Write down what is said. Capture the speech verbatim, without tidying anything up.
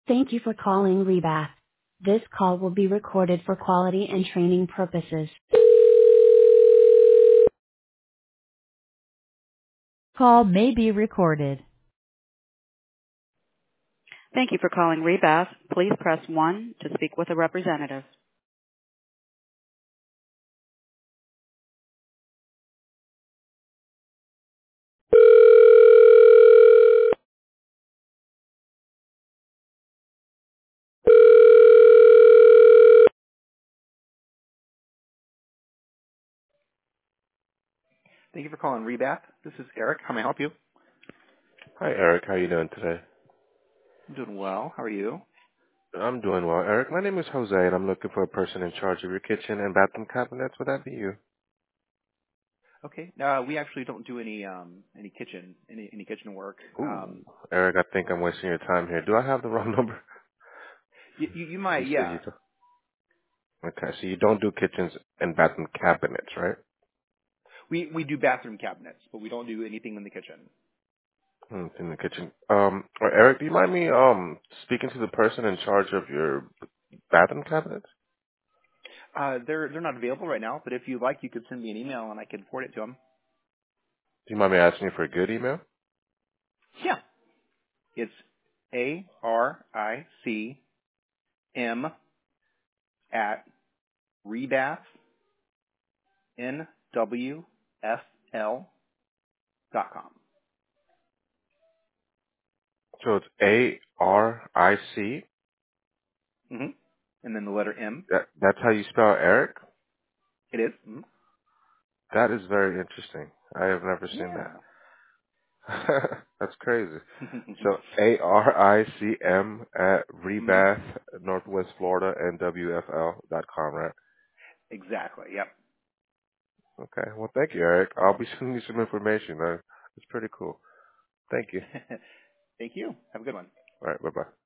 Thank you for calling Rebath. This call will be recorded for quality and training purposes. Call may be recorded. Thank you for calling Rebath. Please press one to speak with a representative. Thank you for calling Rebath. This is Eric. How may I help you? Hi, Eric. How are you doing today? I'm doing well. How are you? I'm doing well, Eric. My name is Jose, and I'm looking for a person in charge of your kitchen and bathroom cabinets. Would that be you? Okay. Uh, we actually don't do any um, any kitchen any any kitchen work. Ooh, Um, Eric, I think I'm wasting your time here. Do I have the wrong number? you, you, you You might, said you yeah. do. Okay, so you don't do kitchens and bathroom cabinets, right? We we do bathroom cabinets, but we don't do anything in the kitchen. Hmm, in the kitchen. Um, or Eric, do you mind me um speaking to the person in charge of your bathroom cabinets? Uh, they're they're not available right now, but if you'd like, you could send me an email and I could forward it to them. Do you mind me asking you for a good email? Yeah. It's A R I C M at rebath N W F L dot com. So it's A R I C. Mm-hmm. And then the letter M. That that's how you spell Eric. It is. Mm-hmm. That is very interesting. I have never seen that. Yeah. That's crazy. So A R I C M at Mm-hmm. Rebath, Northwest Florida, N W F L dot com, right? Exactly. Yep. Okay. Well, thank you, Eric. I'll be sending you some information. Uh, it's pretty cool. Thank you. Thank you. Have a good one. All right. Bye bye.